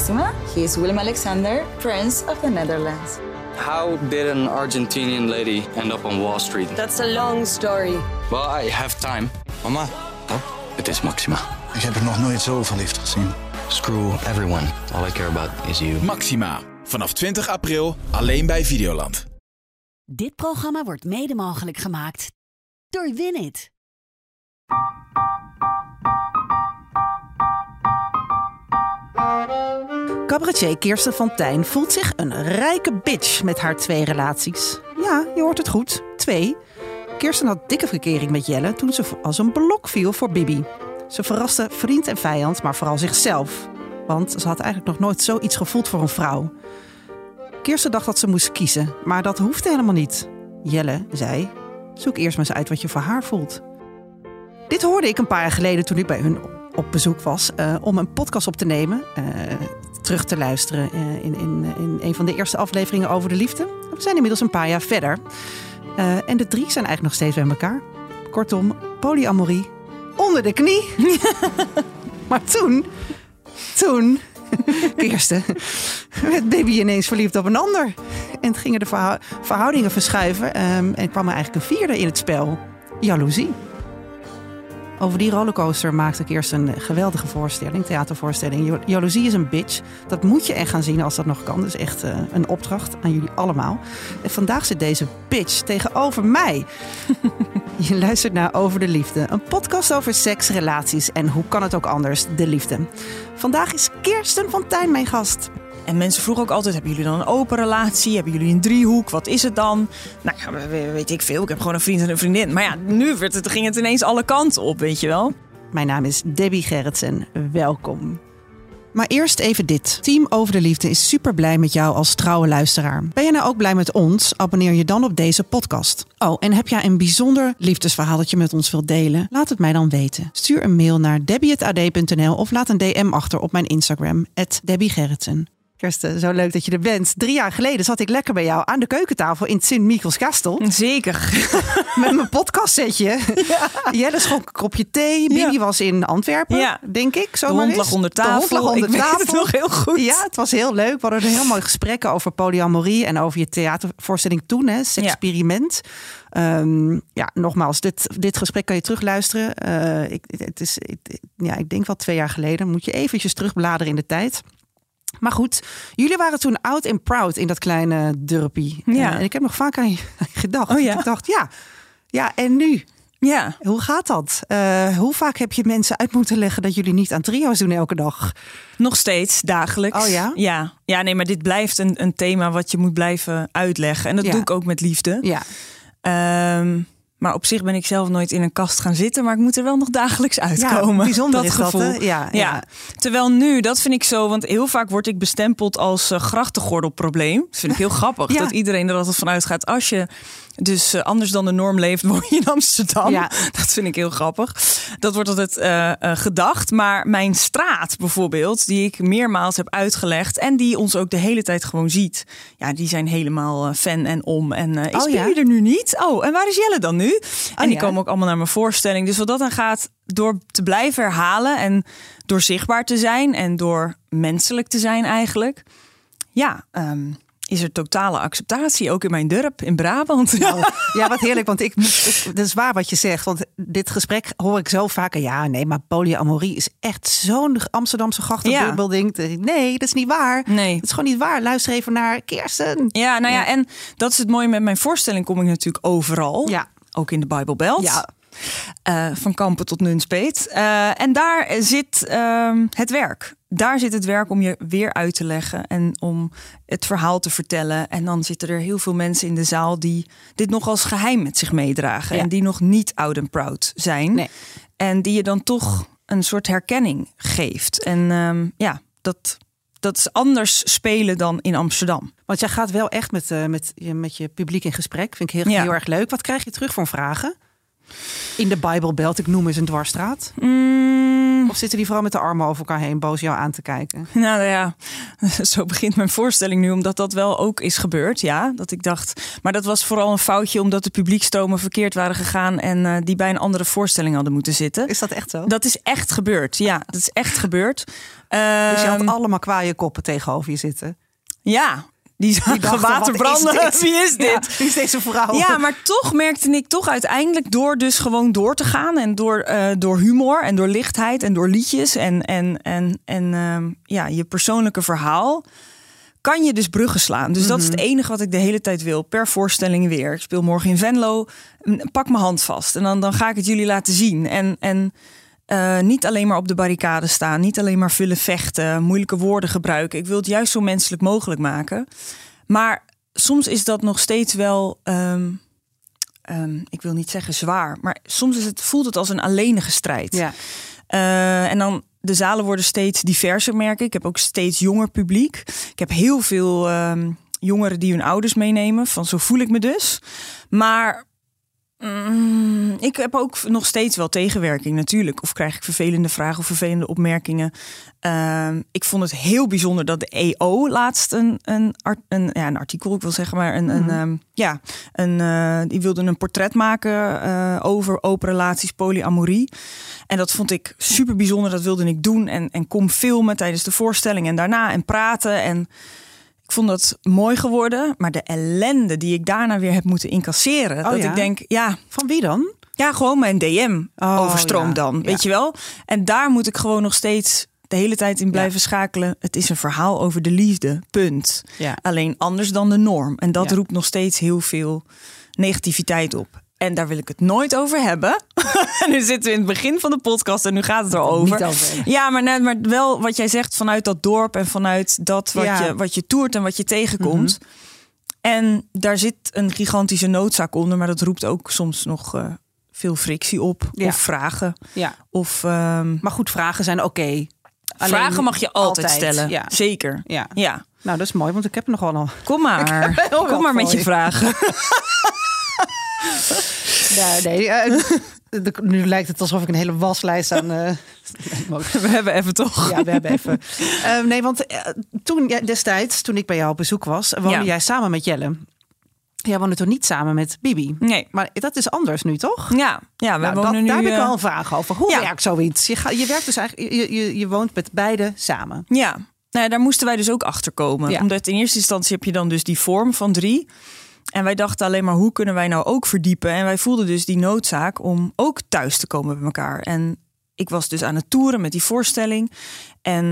Maxima. He is Willem-Alexander, Prince of the Netherlands. How did an Argentinian lady end up on Wall Street? That's a long story. Well, I have time. Mama, Het is Maxima. ik heb er nog nooit zo verliefd gezien. Screw everyone. All I care about is you. Maxima. Vanaf 20 april alleen bij Videoland. Dit programma wordt mede mogelijk gemaakt door Winit. Cabaretier Kirsten van Tijn voelt zich een rijke bitch met haar 2 relaties. Ja, je hoort het goed. 2. Kirsten had dikke verkering met Jelle toen ze als een blok viel voor Bibi. Ze verraste vriend en vijand, maar vooral zichzelf. Want ze had eigenlijk nog nooit zoiets gevoeld voor een vrouw. Kirsten dacht dat ze moest kiezen, maar dat hoefde helemaal niet. Jelle zei, zoek eerst maar eens uit wat je voor haar voelt. Dit hoorde ik een paar jaar geleden toen ik bij hun op bezoek was om een podcast op te nemen. Terug te luisteren in een van de eerste afleveringen over de liefde. We zijn inmiddels een paar jaar verder. En de 3 zijn eigenlijk nog steeds bij elkaar. Kortom, polyamorie onder de knie. Maar toen, Kirsten, werd Baby ineens verliefd op een ander. En gingen de verhoudingen verschuiven. En kwam er eigenlijk een 4e in het spel. Jaloezie. Over die rollercoaster maakte Kirsten een geweldige theatervoorstelling. Jaloezie is een bitch. Dat moet je echt gaan zien als dat nog kan. Dat is echt een opdracht aan jullie allemaal. En vandaag zit deze bitch tegenover mij. Je luistert naar Over de Liefde. Een podcast over seks, relaties en hoe kan het ook anders, de liefde. Vandaag is Kirsten van Tijn mijn gast. En mensen vroegen ook altijd, hebben jullie dan een open relatie? Hebben jullie een driehoek? Wat is het dan? Nou ja, weet ik veel. Ik heb gewoon een vriend en een vriendin. Maar ja, nu ging het ineens alle kanten op, weet je wel. Mijn naam is Debbie Gerritsen. Welkom. Maar eerst even dit. Team Over de Liefde is super blij met jou als trouwe luisteraar. Ben je nou ook blij met ons? Abonneer je dan op deze podcast. Oh, en heb jij een bijzonder liefdesverhaal dat je met ons wilt delen? Laat het mij dan weten. Stuur een mail naar debbie@ad.nl of laat een DM achter op mijn Instagram, @debbiegerritsen. Kirsten, zo leuk dat je er bent. 3 jaar geleden zat ik lekker bij jou aan de keukentafel in Sint-Michiels-Gastel. Zeker. Met mijn podcastsetje. Ja. Jelle schonk een kopje thee. Bibi was in Antwerpen, denk ik. De hond lag onder tafel. Ik weet het nog heel goed. Ja, het was heel leuk. We hadden een heel mooi gesprekken over polyamorie en over je theatervoorstelling toen, hè, Sexperiment. Ja, nogmaals, dit gesprek kan je terugluisteren. Ik denk wel 2 jaar geleden. Moet je eventjes terugbladeren in de tijd. Maar goed, jullie waren toen oud en proud in dat kleine dorpie. Ja. En ik heb nog vaak aan je gedacht. Oh ja? Ik dacht, ja, en nu? Ja. Hoe gaat dat? Hoe vaak heb je mensen uit moeten leggen dat jullie niet aan trio's doen elke dag? Nog steeds, dagelijks. Oh ja? Ja, nee, maar dit blijft een thema wat je moet blijven uitleggen. En dat doe ik ook met liefde. Ja. Maar op zich ben ik zelf nooit in een kast gaan zitten. Maar ik moet er wel nog dagelijks uitkomen. Ja, bijzonder dat is gevoel. dat, hè? Ja. Terwijl nu, dat vind ik zo. Want heel vaak word ik bestempeld als grachtengordelprobleem. Dat vind ik heel grappig. Dat iedereen er altijd van uitgaat. Als je dus anders dan de norm leeft, woon je in Amsterdam. Ja. Dat vind ik heel grappig. Dat wordt altijd gedacht. Maar mijn straat bijvoorbeeld, die ik meermaals heb uitgelegd. En die ons ook de hele tijd gewoon ziet. Ja, die zijn helemaal fan en om. En is Bibi er nu niet? Oh, en waar is Jelle dan nu? En die komen ook allemaal naar mijn voorstelling. Dus wat dat dan gaat, door te blijven herhalen en door zichtbaar te zijn en door menselijk te zijn eigenlijk. Is er totale acceptatie, ook in mijn dorp, in Brabant. Ja, wat heerlijk, want dat is waar wat je zegt. Want dit gesprek hoor ik zo vaak. Ja, nee, maar polyamorie is echt zo'n Amsterdamse grachtenbubbel-ding. Nee, dat is niet waar. Nee. Dat is gewoon niet waar. Luister even naar Kirsten. Ja, nou ja, en dat is het mooie met mijn voorstelling. Kom ik natuurlijk overal. Ja. Ook in de Bijbelbelt. Ja. Van Kampen tot Nunspeet. En daar zit het werk. Daar zit het werk om je weer uit te leggen en om het verhaal te vertellen. En dan zitten er heel veel mensen in de zaal die dit nog als geheim met zich meedragen. Ja. En die nog niet oud en proud zijn. Nee. En die je dan toch een soort herkenning geeft. En dat is anders spelen dan in Amsterdam. Want jij gaat wel echt met je publiek in gesprek. Vind ik heel erg leuk. Wat krijg je terug van vragen? In de Bijbelbelt, ik noem eens een dwarsstraat. Of zitten die vooral met de armen over elkaar heen boos jou aan te kijken? Nou ja, zo begint mijn voorstelling nu, omdat dat wel ook is gebeurd. Ja, dat ik dacht. Maar dat was vooral een foutje, omdat de publiekstromen verkeerd waren gegaan en die bij een andere voorstelling hadden moeten zitten. Is dat echt zo? Dat is echt gebeurd. Ja, dat is echt gebeurd. Dus je had allemaal kwaaie koppen tegenover je zitten? Ja. Die zagen water branden. Wie is dit? Ja, wie is deze vrouw? Ja, maar toch merkte ik toch uiteindelijk door dus gewoon door te gaan. En door humor en door lichtheid en door liedjes. En je persoonlijke verhaal. Kan je dus bruggen slaan. Dus dat is het enige wat ik de hele tijd wil. Per voorstelling weer. Ik speel morgen in Venlo. Pak mijn hand vast. En dan ga ik het jullie laten zien. En niet alleen maar op de barricade staan. Niet alleen maar vullen vechten. Moeilijke woorden gebruiken. Ik wil het juist zo menselijk mogelijk maken. Maar soms is dat nog steeds wel... ik wil niet zeggen zwaar. Maar soms voelt het als een alleenige strijd. Ja. En dan... De zalen worden steeds diverser, merk ik. Ik heb ook steeds jonger publiek. Ik heb heel veel jongeren die hun ouders meenemen. Van zo voel ik me dus. Maar... ik heb ook nog steeds wel tegenwerking natuurlijk. Of krijg ik vervelende vragen of vervelende opmerkingen. Ik vond het heel bijzonder dat de EO laatst een artikel, ik wil zeggen, maar die wilde een portret maken over open relaties, polyamorie. En dat vond ik super bijzonder. Dat wilde ik doen en kom filmen tijdens de voorstelling en daarna en praten en... Ik vond dat mooi geworden, maar de ellende die ik daarna weer heb moeten incasseren. Ik denk, ja... Van wie dan? Ja, gewoon mijn DM overstroomt dan, weet je wel? En daar moet ik gewoon nog steeds de hele tijd in blijven schakelen. Het is een verhaal over de liefde, punt. Ja. Alleen anders dan de norm. En dat roept nog steeds heel veel negativiteit op. En daar wil ik het nooit over hebben. Nu zitten we in het begin van de podcast en nu gaat het erover. Ja, maar wel wat jij zegt vanuit dat dorp en vanuit dat wat je toert en wat je tegenkomt. En daar zit een gigantische noodzaak onder, maar dat roept ook soms nog veel frictie op. Ja. Of vragen. Ja. Maar goed, vragen zijn oké. Vragen mag je altijd stellen. Ja. Zeker. Ja. Nou, dat is mooi, want ik heb er nog wel al. Kom maar. Kom maar met je vragen. Nu lijkt het alsof ik een hele waslijst aan... We hebben even toch? Ja, we hebben even. Nee, want toen destijds, toen ik bij jou op bezoek was... woonde jij samen met Jelle. Jij woonde toch niet samen met Bibi? Nee. Maar dat is anders nu, toch? Ja, we wonen nu... Daar heb ik wel een vraag over. Hoe werkt zoiets? Je werkt dus eigenlijk... Je woont met beide samen. Ja, nou, daar moesten wij dus ook achter komen. Ja. Omdat in eerste instantie heb je dan dus die vorm van 3... En wij dachten alleen maar, hoe kunnen wij nou ook verdiepen? En wij voelden dus die noodzaak om ook thuis te komen bij elkaar. En ik was dus aan het toeren met die voorstelling. En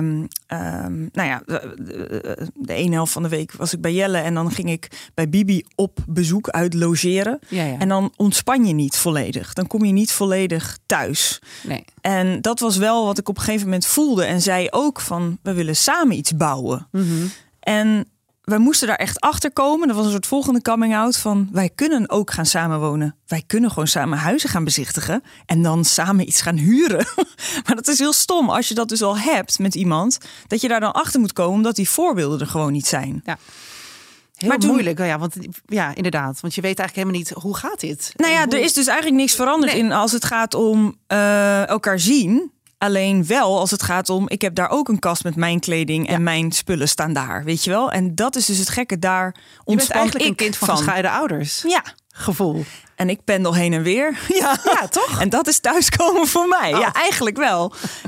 de ene helft van de week was ik bij Jelle. En dan ging ik bij Bibi op bezoek uit logeren. Ja. En dan ontspan je niet volledig. Dan kom je niet volledig thuis. Nee. En dat was wel wat ik op een gegeven moment voelde. En zei ook van, we willen samen iets bouwen. Mm-hmm. En... wij moesten daar echt achter komen. Dat was een soort volgende coming out van... wij kunnen ook gaan samenwonen. Wij kunnen gewoon samen huizen gaan bezichtigen... en dan samen iets gaan huren. Maar dat is heel stom als je dat dus al hebt met iemand... dat je daar dan achter moet komen... omdat die voorbeelden er gewoon niet zijn. Ja. Heel moeilijk, ja, inderdaad. Want je weet eigenlijk helemaal niet, hoe gaat dit? Nou ja, er is dus eigenlijk niks veranderd in... als het gaat om elkaar zien... Alleen wel als het gaat om, ik heb daar ook een kast met mijn kleding en mijn spullen staan daar, weet je wel? En dat is dus het gekke, daar ontspan je bent eigenlijk een kind van gescheiden ouders. Ja. Gevoel. En ik pendel heen en weer. Ja, toch? En dat is thuiskomen voor mij. Oh. Ja, eigenlijk wel.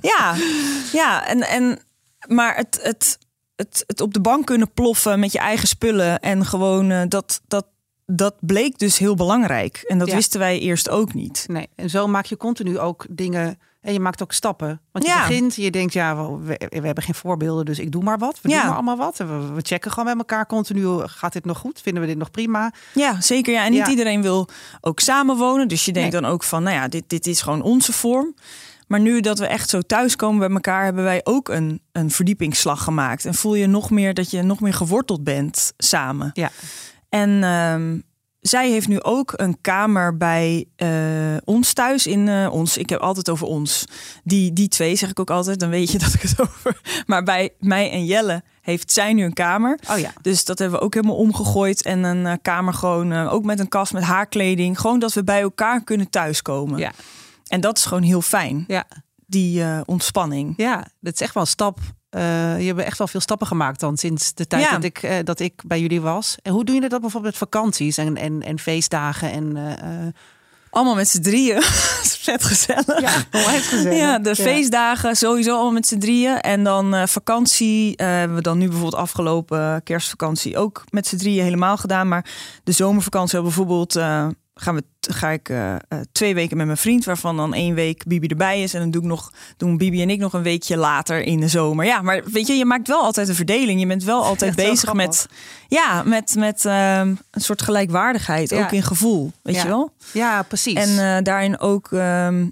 Maar het op de bank kunnen ploffen met je eigen spullen en gewoon dat bleek dus heel belangrijk. En dat wisten wij eerst ook niet. Nee, en zo maak je continu ook dingen... En je maakt ook stappen. Want je begint, je denkt, we hebben geen voorbeelden, dus ik doe maar wat. We doen maar allemaal wat. We checken gewoon met elkaar continu. Gaat dit nog goed? Vinden we dit nog prima? Ja, zeker. Ja. En niet iedereen wil ook samenwonen. Dus je denkt dan ook van, dit is gewoon onze vorm. Maar nu dat we echt zo thuiskomen bij elkaar... hebben wij ook een verdiepingsslag gemaakt. En voel je nog meer dat je nog meer geworteld bent samen. Ja. En... zij heeft nu ook een kamer bij ons thuis in ons. Ik heb altijd over ons. Die twee zeg ik ook altijd. Dan weet je dat ik het over... Maar bij mij en Jelle heeft zij nu een kamer. Oh ja. Dus dat hebben we ook helemaal omgegooid. En een kamer gewoon, ook met een kast met haar kleding. Gewoon dat we bij elkaar kunnen thuiskomen. Ja. En dat is gewoon heel fijn. Ja. Die ontspanning. Ja, dat is echt wel een stap. Je hebt echt wel veel stappen gemaakt dan sinds de tijd dat ik bij jullie was. En hoe doen jullie dat bijvoorbeeld met vakanties en feestdagen en... Allemaal met z'n drieën. Vet gezellig. Ja, gezellig. Ja, de feestdagen sowieso allemaal met z'n drieën. En dan vakantie. Hebben we dan nu bijvoorbeeld afgelopen kerstvakantie ook met z'n drieën helemaal gedaan. Maar de zomervakantie bijvoorbeeld... Ga ik 2 weken met mijn vriend, waarvan dan 1 week Bibi erbij is. En dan doen Bibi en ik nog een weekje later in de zomer. Ja, maar weet je maakt wel altijd een verdeling. Je bent wel altijd bezig met een soort gelijkwaardigheid. Ook in gevoel, weet je wel? Ja, precies. En daarin ook... want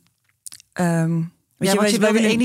je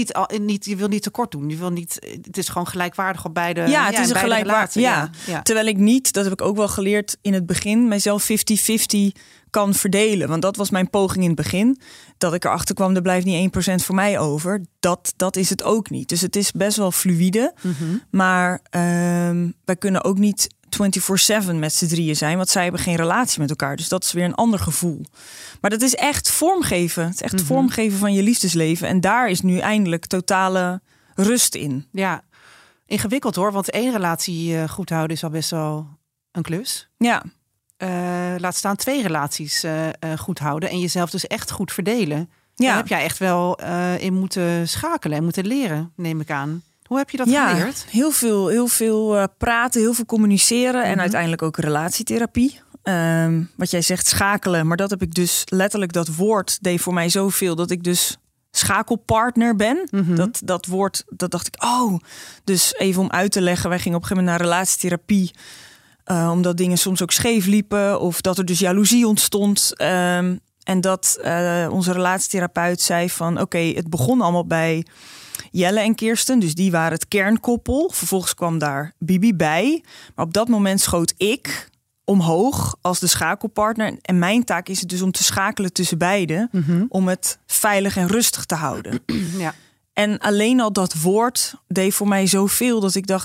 wil niet tekort doen. Je wil niet. Het is gewoon gelijkwaardig op beide. Ja, het is een gelijkwaardig. Ja. Terwijl ik niet, dat heb ik ook wel geleerd in het begin, mijzelf 50-50 kan verdelen. Want dat was mijn poging in het begin. Dat ik erachter kwam, er blijft niet 1% voor mij over. Dat is het ook niet. Dus het is best wel fluïde. Mm-hmm. Maar wij kunnen ook niet 24/7 met z'n drieën zijn, want zij hebben geen relatie met elkaar. Dus dat is weer een ander gevoel. Maar dat is echt vormgeven. Het is echt vormgeven van je liefdesleven. En daar is nu eindelijk totale rust in. Ja, ingewikkeld hoor. Want 1 relatie goed houden is al best wel een klus. Ja. Laat staan 2 relaties goed houden. En jezelf dus echt goed verdelen. Ja. Daar heb jij echt wel in moeten schakelen en moeten leren, neem ik aan. Hoe heb je dat geleerd? Heel veel praten, heel veel communiceren. En uiteindelijk ook relatietherapie. Wat jij zegt, schakelen. Maar dat heb ik dus letterlijk, dat woord deed voor mij zoveel dat ik dus schakelpartner ben. Mm-hmm. Dat woord, dat dacht ik, dus even om uit te leggen. Wij gingen op een gegeven moment naar relatietherapie. Omdat dingen soms ook scheef liepen. Of dat er dus jaloezie ontstond. En dat onze relatietherapeut zei van oké, het begon allemaal bij Jelle en Kirsten. Dus die waren het kernkoppel. Vervolgens kwam daar Bibi bij. Maar op dat moment schoot ik omhoog als de schakelpartner. En mijn taak is het dus om te schakelen tussen beiden. Mm-hmm. Om het veilig en rustig te houden. Ja. En alleen al dat woord deed voor mij zoveel dat ik dacht,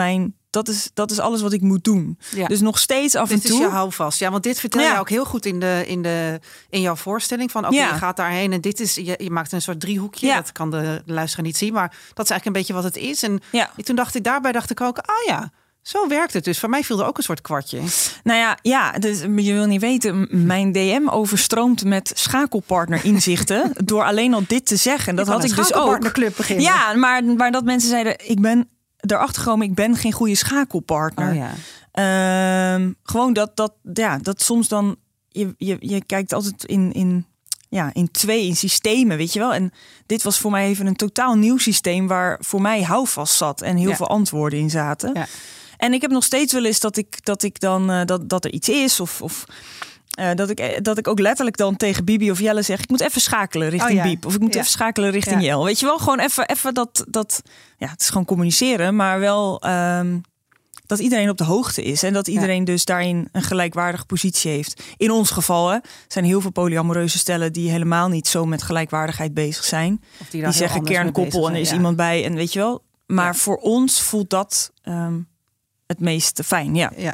dat is alles wat ik moet doen. Ja. Dus nog steeds af en toe. Dit is je houvast. Ja, want dit vertel je ook heel goed in jouw voorstelling. Van je gaat daarheen en dit is, je maakt een soort driehoekje. Ja. Dat kan de luisteraar niet zien, maar dat is eigenlijk een beetje wat het is. En toen dacht ik ook, zo werkt het. Dus voor mij viel er ook een soort kwartje. Nou ja, dus je wil niet weten, mijn DM overstroomt met schakelpartner inzichten door alleen al dit te zeggen. Dat had ik dus ook. Club beginnen. Ja, maar dat mensen zeiden, ik ben erachter gekomen, ik ben geen goede schakelpartner. Oh ja. Gewoon dat soms dan je kijkt altijd in 2 systemen, weet je wel. En dit was voor mij even een totaal nieuw systeem waar voor mij houvast zat en heel veel antwoorden in zaten. Ja. En ik heb nog steeds wel eens dat ik dan dat er iets is of dat ik ook letterlijk dan tegen Bibi of Jelle zeg, ik moet even schakelen richting Biep. Of ik moet even schakelen richting Jel. Weet je wel, gewoon even dat het is gewoon communiceren, maar wel dat iedereen op de hoogte is. En dat iedereen dus daarin een gelijkwaardige positie heeft. In ons geval zijn heel veel polyamoreuze stellen die helemaal niet zo met gelijkwaardigheid bezig zijn. Of die zeggen kernkoppel en er is iemand bij en weet je wel. Maar voor ons voelt dat het meest fijn,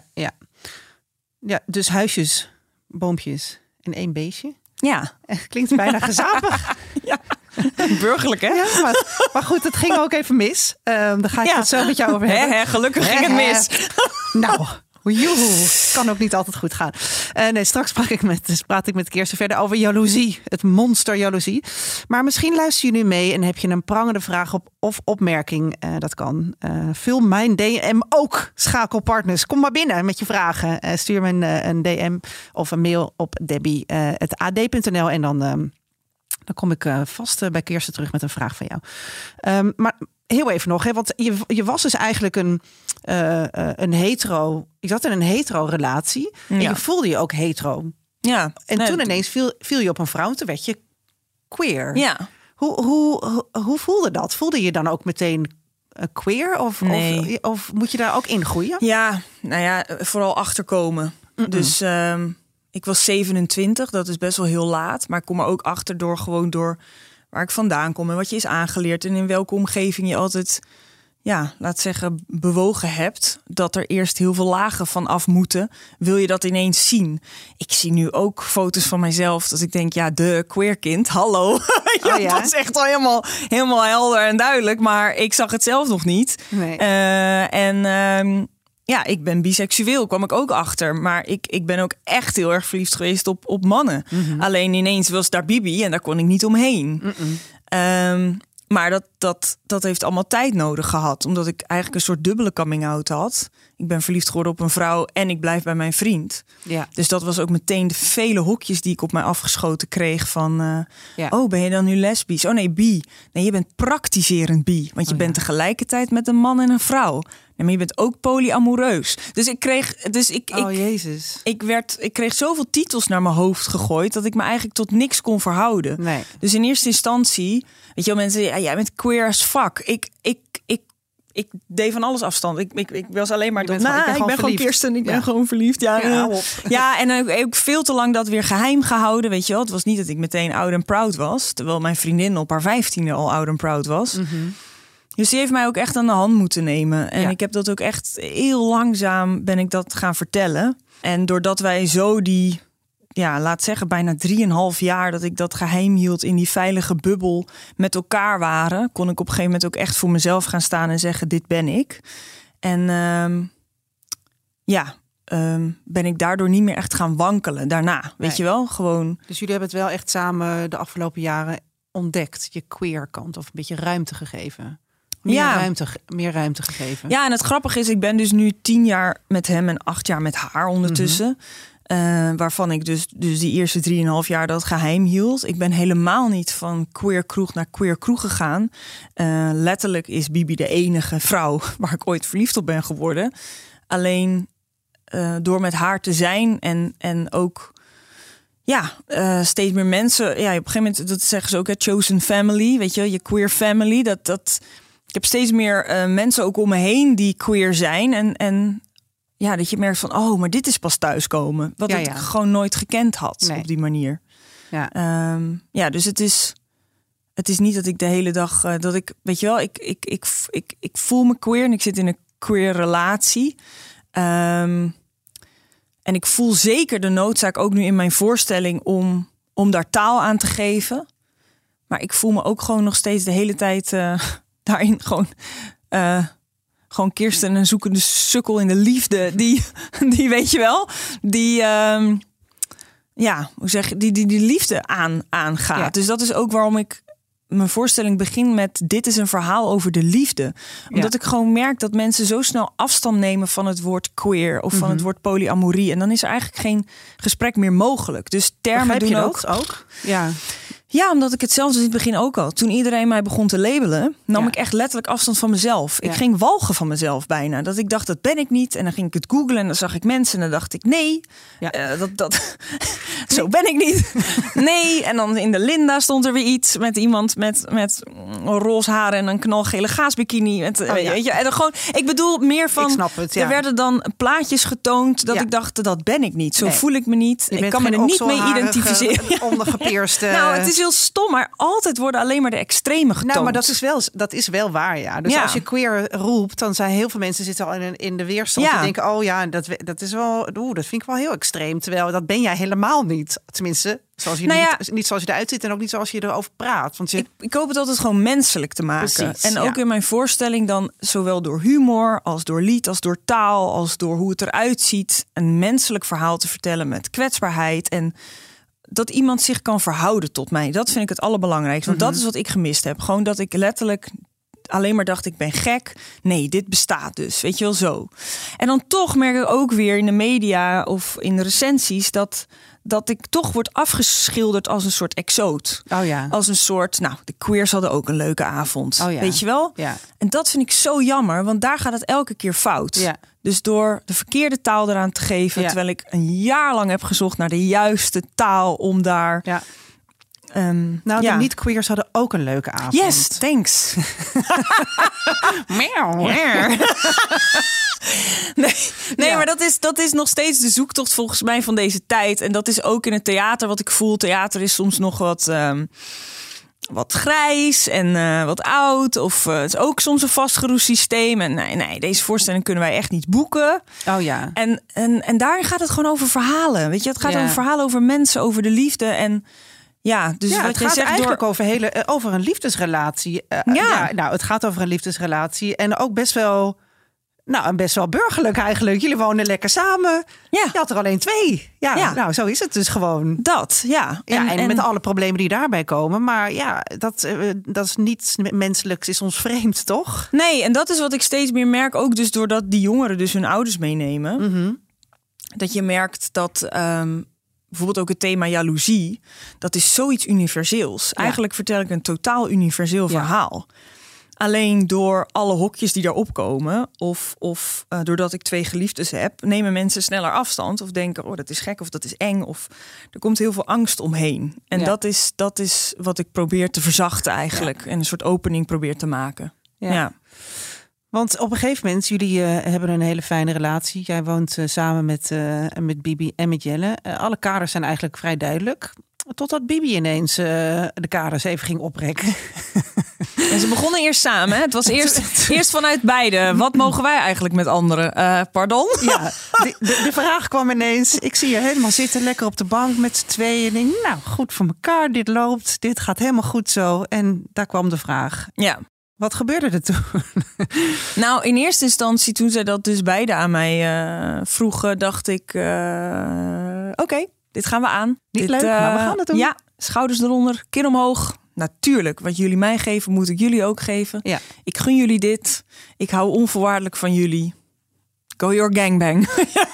Ja, dus huisjes, boompjes en 1 beestje. Ja. Klinkt bijna gezapig. Ja. Burgerlijk, hè? Ja, maar goed, het ging ook even mis. Dan ga ik het zo met jou over hebben. Gelukkig ging het mis. Nou, kan ook niet altijd goed gaan. Straks praat ik met Kirsten verder over jaloezie. Het monster jaloezie. Maar misschien luister je nu mee en heb je een prangende vraag of opmerking. Dat kan. Vul mijn DM ook, schakelpartners. Kom maar binnen met je vragen. Stuur me een DM of een mail op debbie@ad.nl en dan kom ik vast bij Kirsten terug met een vraag van jou. Maar heel even nog, hè, want je was dus eigenlijk een hetero. Je zat in een hetero relatie en je voelde je ook hetero. Ja. En toen ineens viel je op een vrouw, toen werd je queer. Ja. Hoe voelde dat? Voelde je dan ook meteen queer of moet je daar ook in groeien? Ja, nou ja, vooral achterkomen. Dus ik was 27, dat is best wel heel laat. Maar ik kom er ook achter door waar ik vandaan kom en wat je is aangeleerd. En in welke omgeving je altijd laat zeggen, bewogen hebt, dat er eerst heel veel lagen van af moeten, wil je dat ineens zien. Ik zie nu ook foto's van mijzelf dat ik denk, de queer kind, hallo. Dat is echt al helemaal helder en duidelijk, maar ik zag het zelf nog niet. Nee. Ik ben biseksueel, kwam ik ook achter. Maar ik ben ook echt heel erg verliefd geweest op mannen. Mm-hmm. Alleen ineens was daar Bibi en daar kon ik niet omheen. Maar dat heeft allemaal tijd nodig gehad. Omdat ik eigenlijk een soort dubbele coming-out had. Ik ben verliefd geworden op een vrouw en ik blijf bij mijn vriend. Ja. Dus dat was ook meteen de vele hokjes die ik op mij afgeschoten kreeg. Van, oh, ben je dan nu lesbisch? Oh nee, bi. Nee, je bent praktiserend bi. Want je bent tegelijkertijd met een man en een vrouw. Nee, maar je bent ook polyamoreus. Dus ik kreeg... Jezus. Ik kreeg zoveel titels naar mijn hoofd gegooid dat ik me eigenlijk tot niks kon verhouden. Nee. Dus in eerste instantie, weet je wel, mensen zeggen, jij bent queer as fuck. Ik deed van alles afstand. Ik was alleen maar... ik ben gewoon Kirsten, ik ben gewoon verliefd. Ja, en ook veel te lang dat weer geheim gehouden, weet je wel. Het was niet dat ik meteen oud en proud was. Terwijl mijn vriendin op haar 15e al oud en proud was. Mm-hmm. Dus die heeft mij ook echt aan de hand moeten nemen. En ik heb dat ook echt heel langzaam ben ik dat gaan vertellen. En doordat wij zo laat zeggen, bijna 3,5 jaar dat ik dat geheim hield in die veilige bubbel met elkaar waren, kon ik op een gegeven moment ook echt voor mezelf gaan staan en zeggen, dit ben ik. En ben ik daardoor niet meer echt gaan wankelen daarna. Weet je wel? Gewoon. Dus jullie hebben het wel echt samen de afgelopen jaren ontdekt, je queer kant, of een beetje ruimte gegeven. Meer ruimte gegeven. Ja, en het grappige is, ik ben dus nu 10 jaar met hem en 8 jaar met haar ondertussen. Mm-hmm. Waarvan ik dus die eerste 3,5 jaar dat geheim hield. Ik ben helemaal niet van queer kroeg naar queer kroeg gegaan. Letterlijk is Bibi de enige vrouw waar ik ooit verliefd op ben geworden. Alleen door met haar te zijn en ook steeds meer mensen. Ja, op een gegeven moment, dat zeggen ze ook, chosen family, weet je queer family. Ik heb steeds meer mensen ook om me heen die queer zijn. En dat je merkt van, oh, maar dit is pas thuiskomen. Wat ik gewoon nooit gekend had op die manier. Ja, dus het is niet dat ik de hele dag, dat ik, weet je wel, ik voel me queer en ik zit in een queer relatie. En ik voel zeker de noodzaak ook nu in mijn voorstelling om daar taal aan te geven. Maar ik voel me ook gewoon nog steeds de hele tijd daarin gewoon Kirsten, een zoekende sukkel in de liefde. Die weet je wel, die liefde aangaat. Ja. Dus dat is ook waarom ik mijn voorstelling begin met, dit is een verhaal over de liefde. Omdat ik gewoon merk dat mensen zo snel afstand nemen van het woord queer of van het woord polyamorie. En dan is er eigenlijk geen gesprek meer mogelijk. Dus termen doen ook. Ja. Ja, omdat ik het zelfs in het begin ook al. Toen iedereen mij begon te labelen, nam ik echt letterlijk afstand van mezelf. Ik ging walgen van mezelf bijna. Dat ik dacht, dat ben ik niet. En dan ging ik het googlen en dan zag ik mensen en dan dacht ik, nee, zo ben ik niet. Nee, en dan in de Linda stond er weer iets met iemand met roze haren en een knalgele gaasbikini. Weet je, en dan gewoon, ik bedoel meer van, ik snap het, er werden dan plaatjes getoond dat ik dacht, dat ben ik niet. Zo voel ik me niet. Ik kan me er niet mee identificeren. Ondergepeerste. Nou, het is heel stom, maar altijd worden alleen maar de extreme getoond. Nou, maar dat is wel waar, ja. Dus als je queer roept, dan zijn heel veel mensen zitten al in de weerstand. Die denken, oh ja, dat is wel, dat vind ik wel heel extreem. Terwijl dat ben jij helemaal niet. Tenminste, zoals je niet zoals je eruit ziet en ook niet zoals je erover praat. Want ik hoop het altijd gewoon menselijk te maken. Precies, en ook in mijn voorstelling dan, zowel door humor, als door lied, als door taal, als door hoe het eruit ziet, een menselijk verhaal te vertellen met kwetsbaarheid en dat iemand zich kan verhouden tot mij. Dat vind ik het allerbelangrijkste. Want dat is wat ik gemist heb. Gewoon dat ik letterlijk alleen maar dacht, ik ben gek. Nee, dit bestaat dus. Weet je wel, zo. En dan toch merk ik ook weer in de media of in de recensies dat ik toch word afgeschilderd als een soort exoot. Oh ja. Als een soort, de queers hadden ook een leuke avond. Oh ja. Weet je wel? Ja. En dat vind ik zo jammer, want daar gaat het elke keer fout. Ja. Dus door de verkeerde taal eraan te geven, terwijl ik een jaar lang heb gezocht naar de juiste taal om daar... Ja. De niet-queers hadden ook een leuke avond. Yes, thanks. Nee, maar dat is nog steeds de zoektocht volgens mij van deze tijd. En dat is ook in het theater wat ik voel. Theater is soms nog wat wat grijs en wat oud. Of het is ook soms een vastgeroest systeem. En nee, deze voorstelling kunnen wij echt niet boeken. Oh ja. En daarin gaat het gewoon over verhalen. Weet je, het gaat over verhalen over mensen, over de liefde. En ja, dus wat het jij gaat zegt eigenlijk over een liefdesrelatie. Het gaat over een liefdesrelatie. En ook best wel burgerlijk eigenlijk. Jullie wonen lekker samen. Ja. Je had er alleen 2. Ja, nou, zo is het dus gewoon. Dat, ja. En met alle problemen die daarbij komen. Maar ja, dat is niets menselijks, is ons vreemd, toch? Nee, en dat is wat ik steeds meer merk. Ook dus doordat die jongeren dus hun ouders meenemen. Mm-hmm. Dat je merkt dat bijvoorbeeld ook het thema jaloezie. Dat is zoiets universeels. Ja. Eigenlijk vertel ik een totaal universeel verhaal. Alleen door alle hokjes die daarop komen, of doordat ik 2 geliefdes heb, nemen mensen sneller afstand of denken, oh, dat is gek of dat is eng. Of er komt heel veel angst omheen. En dat is wat ik probeer te verzachten eigenlijk. Ja. En een soort opening probeer te maken. Ja. Want op een gegeven moment, jullie hebben een hele fijne relatie. Jij woont samen met Bibi en met Jelle. Alle kaders zijn eigenlijk vrij duidelijk. Totdat Bibi ineens de kaders even ging oprekken. En ze begonnen eerst samen. Hè? Het was eerst vanuit beide. Wat mogen wij eigenlijk met anderen? Pardon? Ja, de vraag kwam ineens. Ik zie je helemaal zitten, lekker op de bank met z'n tweeën. En denk, nou, goed voor elkaar. Dit loopt. Dit gaat helemaal goed zo. En daar kwam de vraag. Ja. Wat gebeurde er toen? Nou, in eerste instantie, toen zij dat dus beide aan mij vroegen, dacht ik, oké, dit gaan we aan. Niet leuk, maar we gaan het doen. Ja, schouders eronder, kin omhoog. Natuurlijk, wat jullie mij geven, moet ik jullie ook geven. Ja. Ik gun jullie dit. Ik hou onvoorwaardelijk van jullie. Go your gangbang.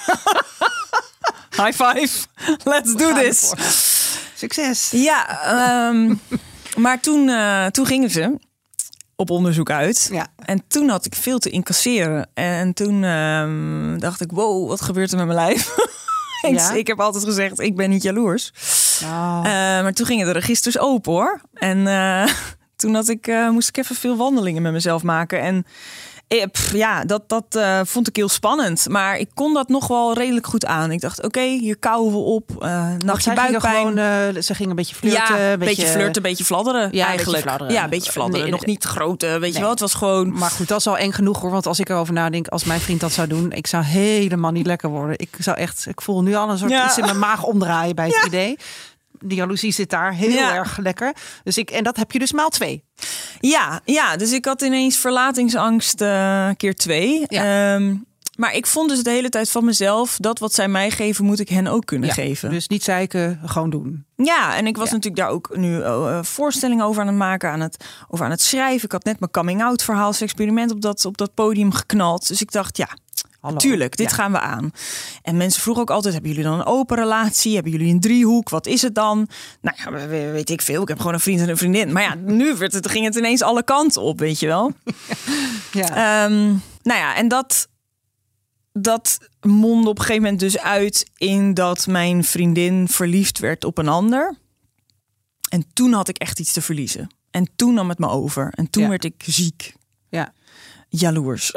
High five. Let's do this. Succes. Ja, maar toen gingen ze op onderzoek uit. Ja. En toen had ik veel te incasseren. En toen dacht ik, wow, wat gebeurt er met mijn lijf? Ja? Ik heb altijd gezegd, ik ben niet jaloers. Oh. Maar toen gingen de registers open, hoor. En toen moest ik even veel wandelingen met mezelf maken. En dat vond ik heel spannend. Maar ik kon dat nog wel redelijk goed aan. Ik dacht, oké, hier kauwen we op. Nachtje buikpijn. Ze gingen een beetje flirten. Ja, een beetje flirten, een beetje fladderen eigenlijk. Een beetje fladderen. Nee, nog niet grote, weet je wel. Het was gewoon... Maar goed, dat is al eng genoeg, hoor. Want als ik erover nadenk, als mijn vriend dat zou doen, ik zou helemaal niet lekker worden. Ik voel nu al een soort iets in mijn maag omdraaien bij het idee. De jaloezie zit daar heel erg lekker. Dus en dat heb je dus maal 2. Ja, dus ik had ineens verlatingsangst keer 2. Ja. Maar ik vond dus de hele tijd van mezelf, dat wat zij mij geven, moet ik hen ook kunnen geven. Dus niet zeiken, gewoon doen. Ja, en ik was natuurlijk daar ook nu voorstellingen over aan het maken, over aan het schrijven. Ik had net mijn coming-out verhaalsexperiment op dat podium geknald. Dus ik dacht, tuurlijk, dit gaan we aan. En mensen vroegen ook altijd, hebben jullie dan een open relatie? Hebben jullie een driehoek? Wat is het dan? Nou ja, weet ik veel. Ik heb gewoon een vriend en een vriendin. Maar ja, nu ging het ineens alle kanten op, weet je wel. Ja. En dat mondde op een gegeven moment dus uit in dat mijn vriendin verliefd werd op een ander. En toen had ik echt iets te verliezen. En toen nam het me over. En toen werd ik ziek. Ja. Jaloers.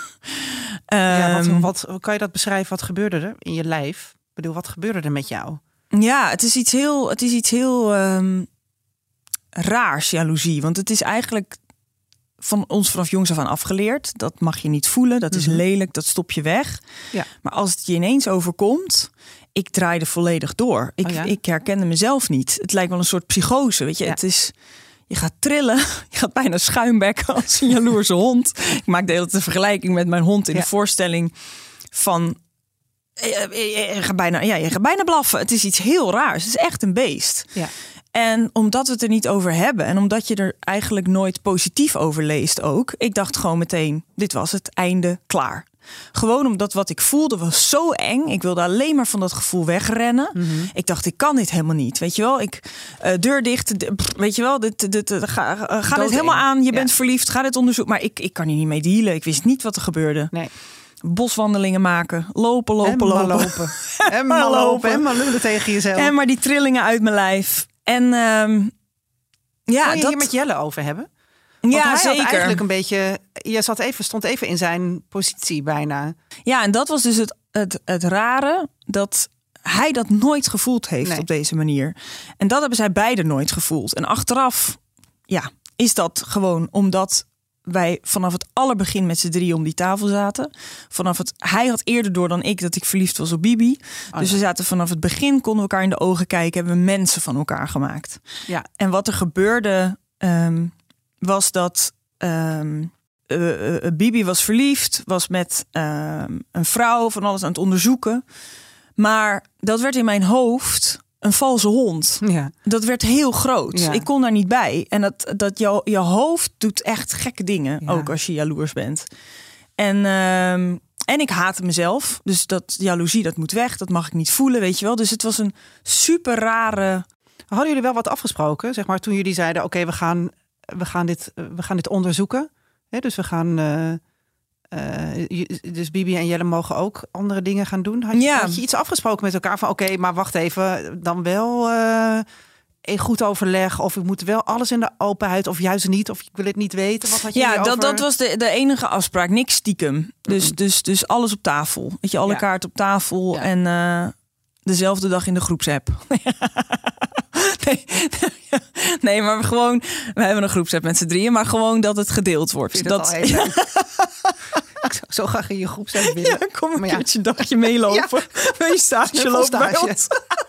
Wat kan je dat beschrijven? Wat gebeurde er in je lijf? Ik bedoel, wat gebeurde er met jou? Ja, het is iets heel raars, jaloezie. Want het is eigenlijk van ons vanaf jongs af aan afgeleerd. Dat mag je niet voelen, dat is lelijk, dat stop je weg. Ja. Maar als het je ineens overkomt, ik draaide volledig door. Ik herkende mezelf niet. Het lijkt wel een soort psychose, weet je. Ja. Het is... Je gaat trillen, je gaat bijna schuimbekken als een jaloerse hond. Ik maak de hele tijd een vergelijking met mijn hond in de voorstelling van... Je gaat bijna blaffen. Het is iets heel raars. Het is echt een beest. Ja. En omdat we het er niet over hebben en omdat je er eigenlijk nooit positief over leest ook... Ik dacht gewoon meteen, dit was het, einde, klaar. Gewoon omdat wat ik voelde was zo eng. Ik wilde alleen maar van dat gevoel wegrennen. Mm-hmm. Ik dacht, ik kan dit helemaal niet. Weet je wel, deur dicht. Weet je wel, ga dit helemaal aan. Je bent verliefd, ga dit onderzoeken. Maar ik kan hier niet mee dealen. Ik wist niet wat er gebeurde. Nee. Boswandelingen maken, lopen. En maar lopen. En maar lullen tegen jezelf. En maar die trillingen uit mijn lijf. En kon je hier met Jelle over hebben? Want hij zeker. Had eigenlijk een beetje, stond even in zijn positie bijna. Ja, en dat was dus het rare, dat hij dat nooit gevoeld heeft op deze manier. En dat hebben zij beiden nooit gevoeld. En achteraf is dat gewoon omdat wij vanaf het allerbegin met z'n drieën om die tafel zaten. Hij had eerder door dan ik dat ik verliefd was op Bibi. Dus we zaten vanaf het begin, konden we elkaar in de ogen kijken. Hebben we mensen van elkaar gemaakt. Ja. En wat er gebeurde was dat Bibi was verliefd. Was met een vrouw van alles aan het onderzoeken. Maar dat werd in mijn hoofd een valse hond. Ja. Dat werd heel groot. Ja. Ik kon daar niet bij. En dat je hoofd doet echt gekke dingen. Ja. Ook als je jaloers bent. En ik haatte mezelf. Dus dat jaloezie, dat moet weg. Dat mag ik niet voelen, weet je wel. Dus het was een super rare... Hadden jullie wel wat afgesproken? Zeg maar toen jullie zeiden, oké, we gaan dit onderzoeken. Ja, dus we gaan... dus Bibi en Jelle mogen ook andere dingen gaan doen. Had je iets afgesproken met elkaar van oké, maar wacht even, dan wel in goed overleg of ik moet wel alles in de openheid of juist niet of ik wil het niet weten. Wat had je dat was de enige afspraak, niks stiekem. Dus alles op tafel. Weet je, alle kaarten op tafel en dezelfde dag in de groepsapp. Nee, maar gewoon, we hebben een groepsapp met z'n drieën, maar gewoon dat het gedeeld wordt. Ik zou zo graag in je groepsapp willen. Ja, kom een keertje dagje meelopen. Wil je stage lopen bij ons?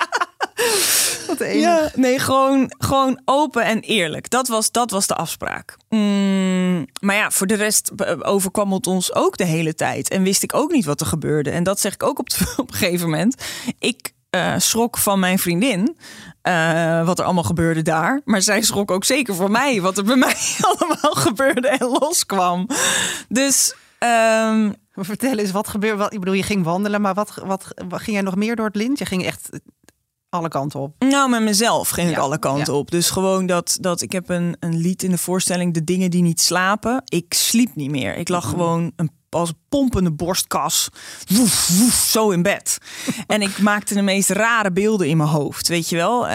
Wat enig. Nee, gewoon open en eerlijk. Dat was de afspraak. Maar ja, voor de rest overkwam het ons ook de hele tijd. En wist ik ook niet wat er gebeurde. En dat zeg ik ook op een gegeven moment. Ik schrok van mijn vriendin... wat er allemaal gebeurde daar. Maar zij schrok ook zeker van mij. Wat er bij mij allemaal gebeurde en loskwam. Dus... Maar vertel eens, wat gebeurde? Ik bedoel, je ging wandelen, maar wat ging jij nog meer door het lint? Je ging echt alle kanten op. Nou, met mezelf ging ik alle kanten op. Dus gewoon dat ik heb een lied in de voorstelling, De Dingen die niet slapen. Ik sliep niet meer. Ik lag gewoon als pompende borstkas. Woef, woef, zo in bed. En ik maakte de meest rare beelden in mijn hoofd, weet je wel.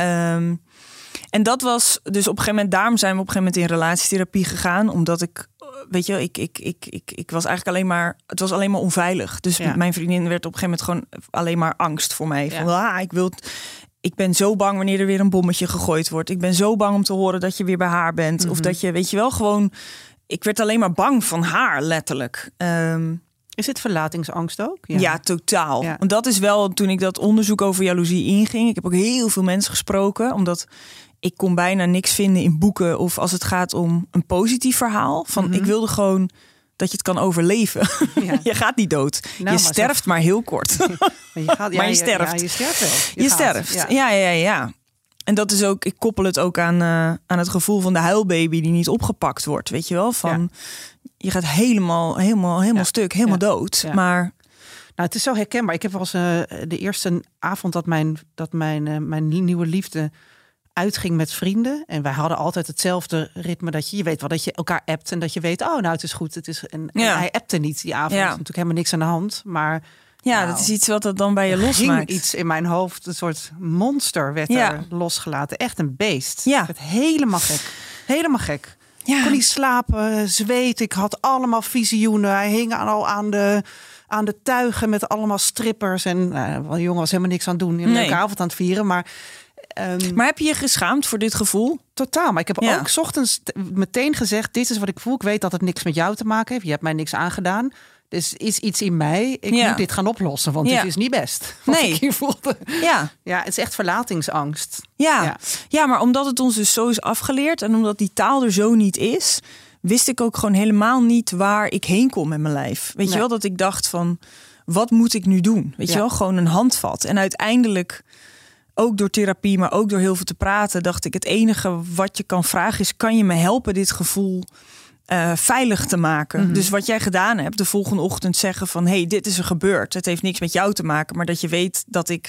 En dat was dus op een gegeven moment, daarom zijn we op een gegeven moment in relatietherapie gegaan, omdat ik, weet je, ik was eigenlijk alleen maar, het was alleen maar onveilig. Dus mijn vriendin werd op een gegeven moment gewoon alleen maar angst voor mij. Van, ik ben zo bang wanneer er weer een bommetje gegooid wordt. Ik ben zo bang om te horen dat je weer bij haar bent. Of dat je, weet je wel, gewoon, ik werd alleen maar bang van haar, letterlijk. Is het verlatingsangst ook? Ja, totaal. Ja. Want dat is wel, toen ik dat onderzoek over jaloezie inging. Ik heb ook heel veel mensen gesproken, omdat ik kon bijna niks vinden in boeken of als het gaat om een positief verhaal. Van ik wilde gewoon dat je het kan overleven. Ja. Je gaat niet dood. Nou, je sterft maar heel kort. Maar je sterft. Ja, je sterft wel. Je sterft. Ja. En dat is ook, ik koppel het ook aan het gevoel van de huilbaby die niet opgepakt wordt. Weet je wel? Van je gaat helemaal stuk, helemaal dood. Ja. Maar nou, het is zo herkenbaar. Ik heb wel eens de eerste avond dat mijn nieuwe liefde uitging met vrienden. En wij hadden altijd hetzelfde ritme. Dat je weet wel dat je elkaar appt en dat je weet, het is goed. En hij appte niet die avond. Er is natuurlijk helemaal niks aan de hand. Maar dat is iets wat dat dan bij je losmaakt. Ging iets in mijn hoofd, een soort monster werd er losgelaten. Echt een beest. Ja. Het werd helemaal gek. Ja. Ik kon niet slapen, zweet. Ik had allemaal visioenen. Hij hing al aan de tuigen met allemaal strippers. En de jongen was helemaal niks aan het doen. Een leuke avond aan het vieren, maar heb je je geschaamd voor dit gevoel? Totaal, maar ik heb ook 's ochtends meteen gezegd, dit is wat ik voel. Ik weet dat het niks met jou te maken heeft. Je hebt mij niks aangedaan. Dus is iets in mij. Ik moet dit gaan oplossen, want dit is niet best. Wat ik hier voelde. Ja, het is echt verlatingsangst. Ja, maar omdat het ons dus zo is afgeleerd en omdat die taal er zo niet is, wist ik ook gewoon helemaal niet waar ik heen kon met mijn lijf. Weet je wel, dat ik dacht van, wat moet ik nu doen? Weet je wel, gewoon een handvat. En uiteindelijk, ook door therapie, maar ook door heel veel te praten, dacht ik, het enige wat je kan vragen is, kan je me helpen dit gevoel veilig te maken? Dus wat jij gedaan hebt, de volgende ochtend zeggen van, hey, dit is er gebeurd. Het heeft niks met jou te maken, maar dat je weet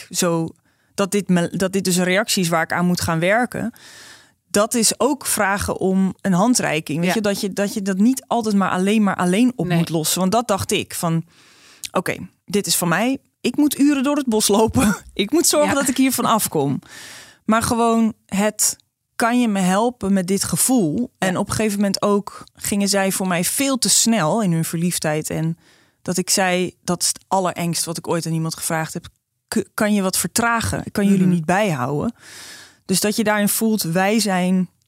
dat dit dus een reactie is waar ik aan moet gaan werken. Dat is ook vragen om een handreiking. Weet je, dat je dat niet altijd maar alleen op moet lossen. Want dat dacht ik van, oké, dit is van mij. Ik moet uren door het bos lopen. Ik moet zorgen dat ik hiervan afkom. Maar gewoon kan je me helpen met dit gevoel? En op een gegeven moment ook gingen zij voor mij veel te snel in hun verliefdheid. En dat ik zei, dat is het allerengst wat ik ooit aan iemand gevraagd heb. Kan je wat vertragen? Ik kan jullie niet bijhouden. Dus dat je daarin voelt, wij zijn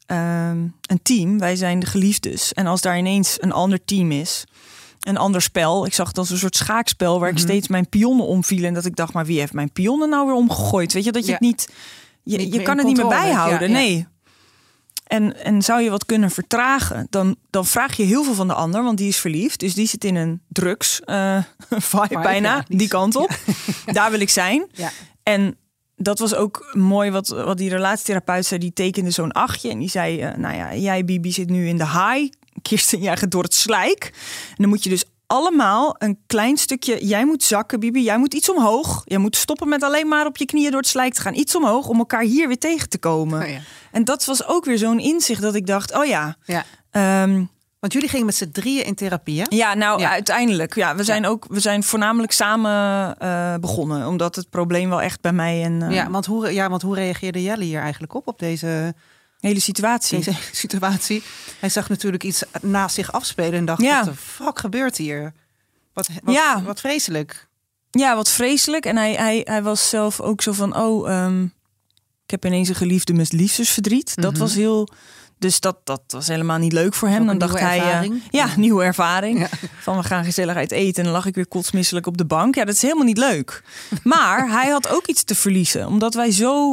een team. Wij zijn de geliefdes. En als daar ineens een ander team is, een ander spel. Ik zag het als een soort schaakspel waar ik steeds mijn pionnen omvielen. En dat ik dacht, maar wie heeft mijn pionnen nou weer omgegooid? Weet je, dat je het niet... Je kan het niet meer bijhouden, nee. En zou je wat kunnen vertragen, dan vraag je heel veel van de ander, want die is verliefd. Dus die zit in een drugs vibe bijna, die kant op. Ja. Daar wil ik zijn. Ja. En dat was ook mooi wat die relatietherapeut zei. Die tekende zo'n 8 en die zei, jij Bibi zit nu in de high. Kirsten, jij gaat door het slijk. En dan moet je dus allemaal een klein stukje... Jij moet zakken, Bibi. Jij moet iets omhoog. Jij moet stoppen met alleen maar op je knieën door het slijk te gaan. Iets omhoog om elkaar hier weer tegen te komen. Oh ja. En dat was ook weer zo'n inzicht dat ik dacht, want jullie gingen met z'n 3 in therapie, hè? Ja, uiteindelijk. Ja, we zijn voornamelijk samen begonnen. Omdat het probleem wel echt bij mij... Want hoe reageerde Jelle hier eigenlijk op deze... hele situatie. Deze situatie. Hij zag natuurlijk iets naast zich afspelen en dacht, wat de fuck gebeurt hier? Wat vreselijk. Ja, wat vreselijk. En hij was zelf ook zo van, ik heb ineens een geliefde met liefdesverdriet. Mm-hmm. Dat was heel... Dus dat was helemaal niet leuk voor hem. Dan dacht hij, nieuwe ervaring. Ja. Van we gaan gezellig uit eten. En dan lag ik weer kotsmisselijk op de bank. Ja, dat is helemaal niet leuk. Maar hij had ook iets te verliezen. Omdat wij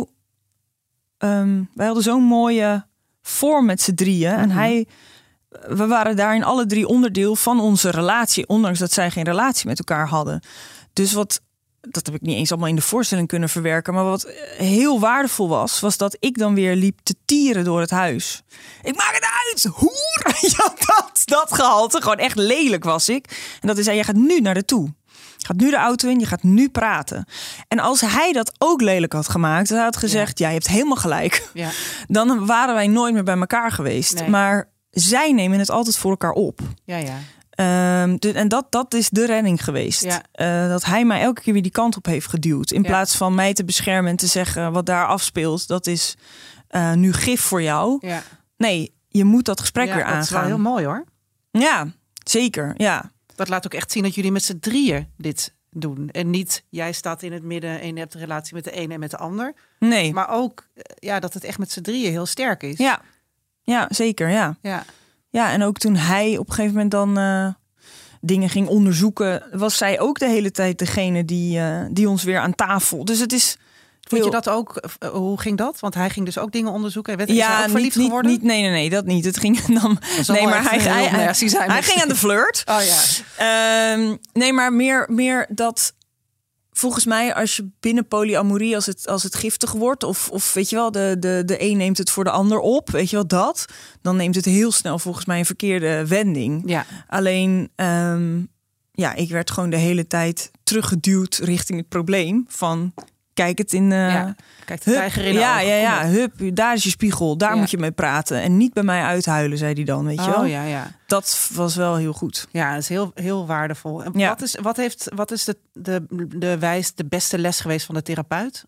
hadden zo'n mooie vorm met z'n 3. Mm-hmm. En we waren daarin alle 3 onderdeel van onze relatie. Ondanks dat zij geen relatie met elkaar hadden. Dus dat heb ik niet eens allemaal in de voorstelling kunnen verwerken. Maar wat heel waardevol was dat ik dan weer liep te tieren door het huis. Ik maak het uit! Hoer! Ja, dat gehalte. Gewoon echt lelijk was ik. En dat hij zei, jij gaat nu naar de toe. Je gaat nu de auto in, je gaat nu praten. En als hij dat ook lelijk had gemaakt, hij had gezegd, je hebt helemaal gelijk. Ja. Dan waren wij nooit meer bij elkaar geweest. Nee. Maar zij nemen het altijd voor elkaar op. Ja. En dat is de redding geweest. Ja. Dat hij mij elke keer weer die kant op heeft geduwd. In plaats van mij te beschermen en te zeggen, wat daar afspeelt, dat is nu gif voor jou. Ja. Nee, je moet dat gesprek weer aangaan. Dat is wel heel mooi, hoor. Ja, zeker, ja. Dat laat ook echt zien dat jullie met z'n 3 dit doen. En niet, jij staat in het midden en je hebt een relatie met de ene en met de ander. Nee. Maar ook dat het echt met z'n 3 heel sterk is. Ja, zeker, ja. Ja, en ook toen hij op een gegeven moment dan dingen ging onderzoeken, was zij ook de hele tijd degene die ons weer aan tafel. Dus het is... Vond je dat ook? Hoe ging dat? Want hij ging dus ook dingen onderzoeken. Is hij ook verliefd geworden? Nee, dat niet. Het ging dan. Nee, maar hij ging aan de flirt. Oh ja. Nee, maar meer dat. Volgens mij, als je binnen polyamorie, als het giftig wordt, of weet je wel, de een neemt het voor de ander op, weet je wel dan neemt het heel snel volgens mij een verkeerde wending. Ja. Alleen, ik werd gewoon de hele tijd teruggeduwd richting het probleem van. Kijk het in... kijk de tijger in de ogen. Ja. Hup, daar is je spiegel. Daar moet je mee praten. En niet bij mij uithuilen, zei hij dan, weet je wel. Ja. Dat was wel heel goed. Ja, dat is heel, heel waardevol. En wat is de beste les geweest van de therapeut?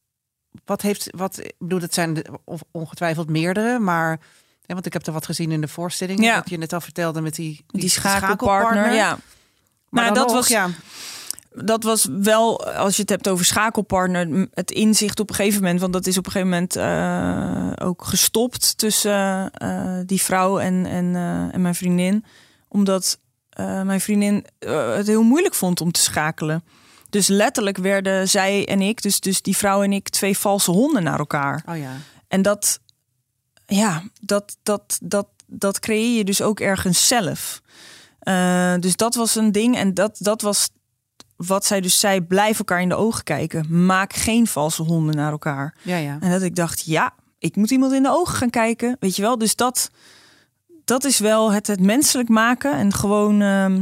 Ik bedoel, het zijn ongetwijfeld meerdere, maar... want ik heb er wat gezien in de voorstelling. Ja. Wat je net al vertelde met die schakelpartner. Ja. Maar dat was... Ja. Dat was wel, als je het hebt over schakelpartner, het inzicht op een gegeven moment. Want dat is op een gegeven moment ook gestopt tussen die vrouw en mijn vriendin. Omdat mijn vriendin het heel moeilijk vond om te schakelen. Dus letterlijk werden zij en ik, dus die vrouw en ik, 2 valse honden naar elkaar. Oh ja. En dat creëer je dus ook ergens zelf. Dus dat was een ding en dat was... Wat zij dus zei, blijf elkaar in de ogen kijken. Maak geen valse honden naar elkaar. Ja. En dat ik dacht, ik moet iemand in de ogen gaan kijken. Weet je wel, dus dat is wel het menselijk maken. En gewoon,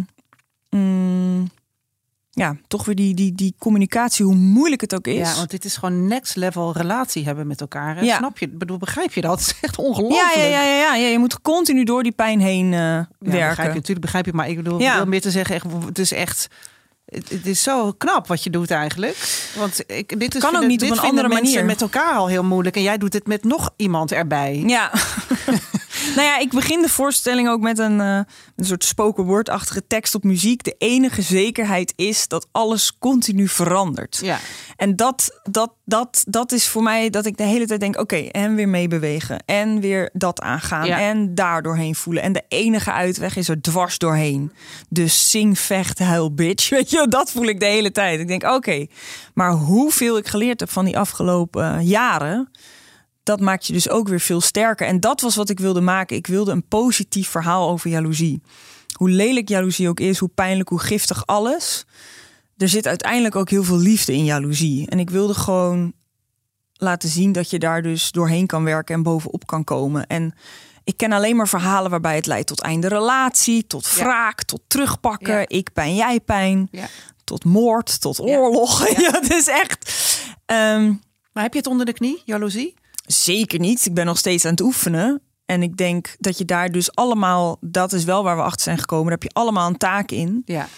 toch weer die communicatie, hoe moeilijk het ook is. Ja, want dit is gewoon next level relatie hebben met elkaar. Ja. Snap je? Begrijp je dat? Het is echt ongelooflijk. Ja, je moet continu door die pijn heen werken. Natuurlijk begrijp je, maar ik bedoel, wil meer te zeggen, het is echt... Het is zo knap wat je doet eigenlijk. Want dit is, kan ook niet op een andere manier met elkaar al heel moeilijk. En jij doet het met nog iemand erbij. Ja. Nou ja, ik begin de voorstelling ook met een soort spoken word-achtige tekst op muziek. De enige zekerheid is dat alles continu verandert. Ja. En dat is voor mij dat ik de hele tijd denk... oké, en weer meebewegen. En weer dat aangaan. Ja. En daar doorheen voelen. En de enige uitweg is er dwars doorheen. Dus zing, vecht, huil, bitch. Weet je, dat voel ik de hele tijd. Ik denk, oké, maar hoeveel ik geleerd heb van die afgelopen jaren... dat maakt je dus ook weer veel sterker. En dat was wat ik wilde maken. Ik wilde een positief verhaal over jaloezie. Hoe lelijk jaloezie ook is, hoe pijnlijk, hoe giftig alles... er zit uiteindelijk ook heel veel liefde in jaloezie. En ik wilde gewoon laten zien dat je daar dus doorheen kan werken... en bovenop kan komen. En ik ken alleen maar verhalen waarbij het leidt tot einde relatie... tot wraak, tot terugpakken, ik pijn, jij pijn... tot moord, tot oorlog. Ja. Ja, het is echt... Maar heb je het onder de knie, jaloezie? Zeker niet. Ik ben nog steeds aan het oefenen. En ik denk dat je daar dus allemaal... dat is wel waar we achter zijn gekomen. Daar heb je allemaal een taak in. Ja.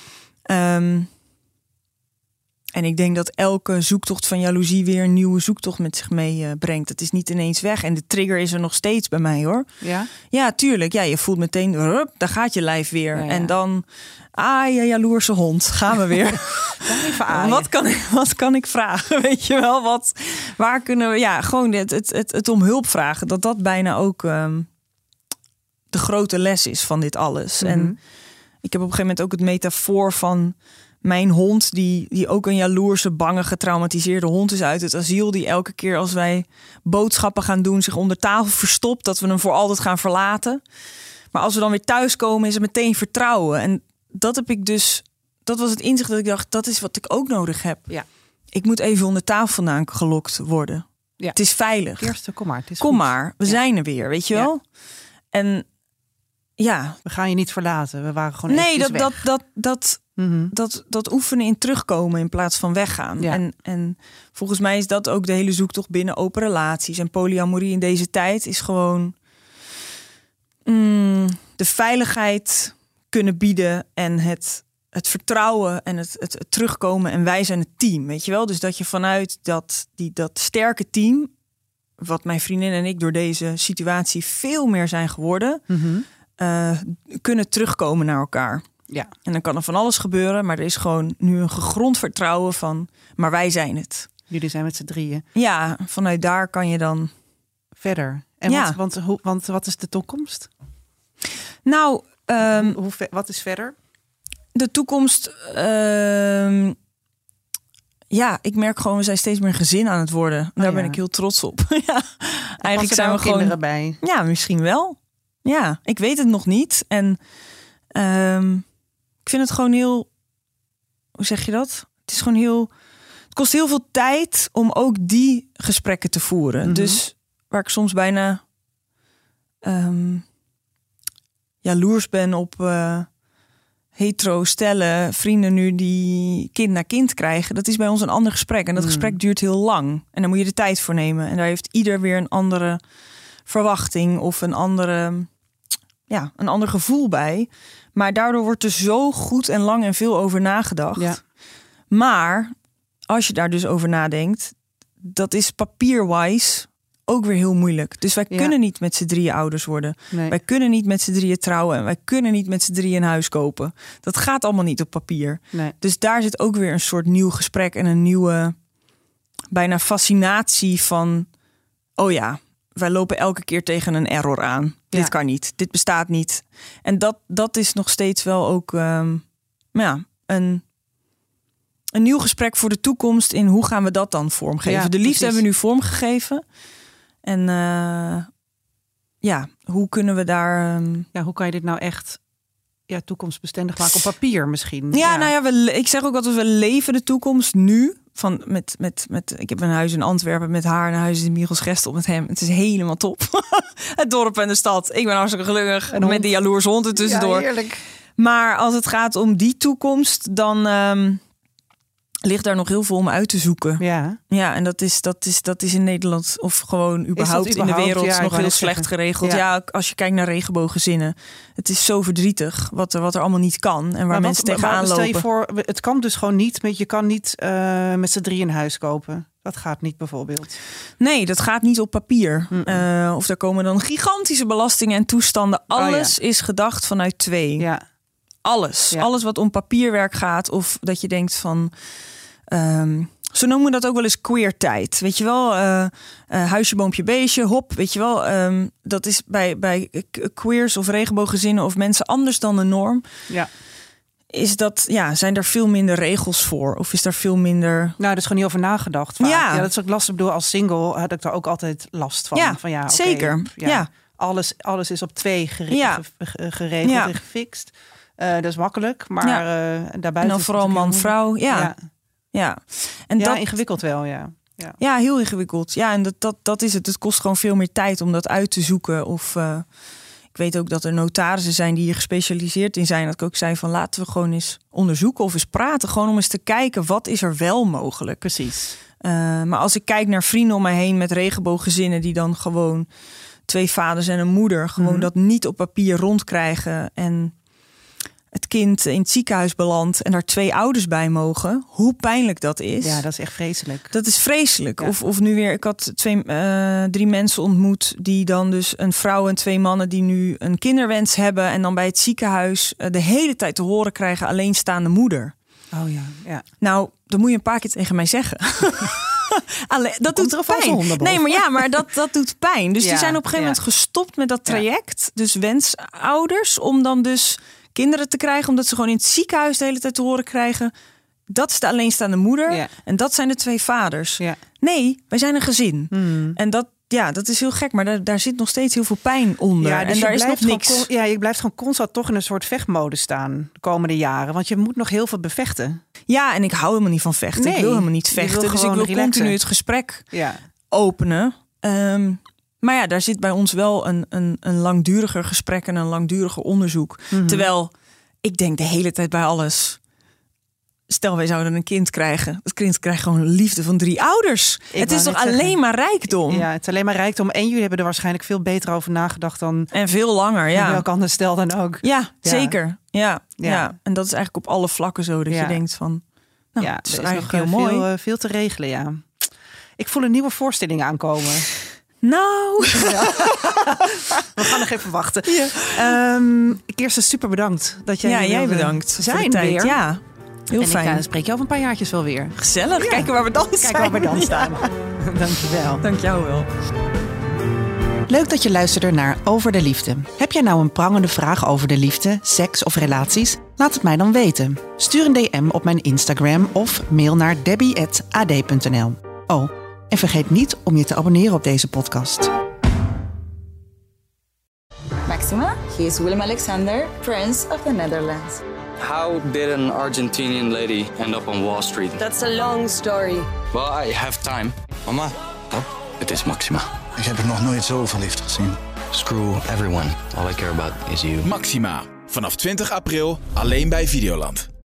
En ik denk dat elke zoektocht van jaloezie... weer een nieuwe zoektocht met zich meebrengt. Het is niet ineens weg. En de trigger is er nog steeds bij mij, hoor. Ja? Ja, tuurlijk. Ja, je voelt meteen... daar gaat je lijf weer. Ja, ja. En dan... je jaloerse hond. Gaan we weer. Wat kan ik vragen? Weet je wel? Waar kunnen we... Ja, gewoon het om hulp vragen. Dat bijna ook de grote les is van dit alles. Mm-hmm. En ik heb op een gegeven moment ook het metafoor van... mijn hond, die ook een jaloerse, bange, getraumatiseerde hond is uit het asiel... die elke keer als wij boodschappen gaan doen... zich onder tafel verstopt, dat we hem voor altijd gaan verlaten. Maar als we dan weer thuiskomen, is het meteen vertrouwen. En dat heb ik dus... dat was het inzicht dat ik dacht, dat is wat ik ook nodig heb. Ja. Ik moet even onder tafel vandaan gelokt worden. Ja. Het is veilig. Kirsten, kom maar. Kom maar, we zijn er weer, weet je wel? En ja... we gaan je niet verlaten, we waren gewoon dat oefenen in terugkomen in plaats van weggaan. Ja. En volgens mij is dat ook de hele zoektocht binnen open relaties. En polyamorie in deze tijd is gewoon... de veiligheid kunnen bieden en het vertrouwen en het terugkomen. En wij zijn het team, weet je wel? Dus dat je vanuit dat sterke team... wat mijn vriendin en ik door deze situatie veel meer zijn geworden... kunnen terugkomen naar elkaar. Ja. En dan kan er van alles gebeuren, maar er is gewoon nu een gegrond vertrouwen van... maar wij zijn het. Jullie zijn met z'n drieën. Ja, vanuit daar kan je dan... verder. En want wat is de toekomst? Nou... wat is verder? De toekomst... ik merk gewoon, we zijn steeds meer een gezin aan het worden. Daar ben ik heel trots op. Ja. Eigenlijk zijn we gewoon kinderen bij. Ja, misschien wel. Ja, ik weet het nog niet. En ik vind het gewoon heel... hoe zeg je dat? Het is gewoon heel... het kost heel veel tijd om ook die gesprekken te voeren. Mm-hmm. Dus waar ik soms bijna jaloers ben op hetero stellen, vrienden nu die kind na kind krijgen. Dat is bij ons een ander gesprek. En dat gesprek duurt heel lang. En dan moet je de tijd voor nemen. En daar heeft ieder weer een andere verwachting of een ander gevoel bij. Maar daardoor wordt er zo goed en lang en veel over nagedacht. Ja. Maar als je daar dus over nadenkt, dat is papierwise ook weer heel moeilijk. Dus wij kunnen niet met z'n drieën ouders worden. Nee. Wij kunnen niet met z'n drieën trouwen. En wij kunnen niet met z'n drieën een huis kopen. Dat gaat allemaal niet op papier. Nee. Dus daar zit ook weer een soort nieuw gesprek en een nieuwe bijna fascinatie van... oh ja, wij lopen elke keer tegen een error aan. Ja. Dit kan niet. Dit bestaat niet. En dat is nog steeds wel ook een nieuw gesprek voor de toekomst in hoe gaan we dat dan vormgeven. Ja, de liefde hebben we nu vormgegeven. En hoe kunnen we daar... hoe kan je dit nou echt toekomstbestendig maken op papier misschien? Ik zeg ook altijd, we leven de toekomst nu. Ik heb een huis in Antwerpen met haar en een huis in Michelsgestel met hem. Het is helemaal top. Het dorp en de stad. Ik ben hartstikke gelukkig met die jaloerse hond er tussendoor. Ja, heerlijk. Maar als het gaat om die toekomst, dan ligt daar nog heel veel om uit te zoeken. Ja, en dat is in Nederland of gewoon überhaupt in de wereld nog heel slecht geregeld. Ja, als je kijkt naar regenbooggezinnen. Het is zo verdrietig wat er allemaal niet kan. En waar mensen tegenaan lopen. Stel je voor, het kan dus gewoon niet. Je kan niet met z'n drieën een huis kopen. Dat gaat niet bijvoorbeeld. Nee, dat gaat niet op papier. Of daar komen dan gigantische belastingen en toestanden. Alles is gedacht vanuit 2. Ja. Alles. Ja. Alles wat om papierwerk gaat. Of dat je denkt van... zo noemen we dat ook wel eens queer tijd. Weet je wel, huisje, boompje, beestje, hop. Weet je wel, dat is bij queers of regenbooggezinnen of mensen anders dan de norm. Ja. Is dat, zijn er veel minder regels voor? Of is daar veel minder... Nou, daar is gewoon niet over nagedacht. Vaak. Ja, dat is ook lastig. Ik bedoel, als single had ik daar ook altijd last van. Ja, van zeker. Ja. Alles is op 2 geregeld en gefixt. Dat is makkelijk, maar daarbij... En dan vooral man-vrouw. Ja. En dat ingewikkeld wel, ja. Ja, heel ingewikkeld. Ja, en dat is het. Het kost gewoon veel meer tijd om dat uit te zoeken. Of ik weet ook dat er notarissen zijn die hier gespecialiseerd in zijn. Dat ik ook zei van laten we gewoon eens onderzoeken of eens praten. Gewoon om eens te kijken wat is er wel mogelijk. Precies. Maar als ik kijk naar vrienden om mij heen met regenbooggezinnen die dan gewoon 2 vaders en een moeder gewoon dat niet op papier rondkrijgen en het kind in het ziekenhuis belandt en daar 2 ouders bij mogen. Hoe pijnlijk dat is. Ja, dat is echt vreselijk. Dat is vreselijk. Ja. Of nu weer, ik had 3 mensen ontmoet die dan dus een vrouw en 2 mannen die nu een kinderwens hebben en dan bij het ziekenhuis de hele tijd te horen krijgen alleenstaande moeder. Oh ja. Nou, dat moet je een paar keer tegen mij zeggen. Dat doet pijn. Nee, maar dat doet pijn. Dus die zijn op een gegeven moment gestopt met dat traject. Dus wensouders om dan dus kinderen te krijgen, omdat ze gewoon in het ziekenhuis de hele tijd te horen krijgen. Dat is de alleenstaande moeder en dat zijn de 2 vaders. Ja. Nee, wij zijn een gezin. En dat is heel gek, maar daar zit nog steeds heel veel pijn onder. Ja, dus en daar is nog niks. Je blijft gewoon constant toch in een soort vechtmode staan de komende jaren. Want je moet nog heel veel bevechten. Ja, en ik hou helemaal niet van vechten. Nee, ik wil helemaal niet vechten. Dus ik wil continu het gesprek openen. Maar daar zit bij ons wel een langduriger gesprek en een langduriger onderzoek. Terwijl ik denk de hele tijd bij alles. Stel, wij zouden een kind krijgen. Dat kind krijgt gewoon liefde van 3 ouders. Het is toch alleen maar rijkdom? Ja, het is alleen maar rijkdom. En jullie hebben er waarschijnlijk veel beter over nagedacht dan... En veel langer, ja. Welk ander stel dan ook. Ja, zeker. Ja. En dat is eigenlijk op alle vlakken zo. Dat je denkt van... Nou, het is eigenlijk heel mooi. Veel te regelen, ja. Ik voel een nieuwe voorstelling aankomen. Nou... We gaan nog even wachten. Kirsten, super bedankt. Dat jij bedankt. Zijn weer. Ja. Heel fijn. Ik spreek je over een paar jaartjes wel weer. Gezellig. Ja. Kijken waar we dan staan. Dankjewel. Dank jou wel. Leuk dat je luisterde naar Over de Liefde. Heb jij nou een prangende vraag over de liefde, seks of relaties? Laat het mij dan weten. Stuur een DM op mijn Instagram of mail naar debbie@ad.nl. Oh, en vergeet niet om je te abonneren op deze podcast. Maxima, he is Willem-Alexander, Prince of the Netherlands. How did an Argentinian lady end up on Wall Street? That's a long story. Well, I have time. Mama, het is Maxima. Ik heb er nog nooit zo verliefd gezien. Screw everyone. All I care about is you. Maxima. Vanaf 20 april alleen bij Videoland.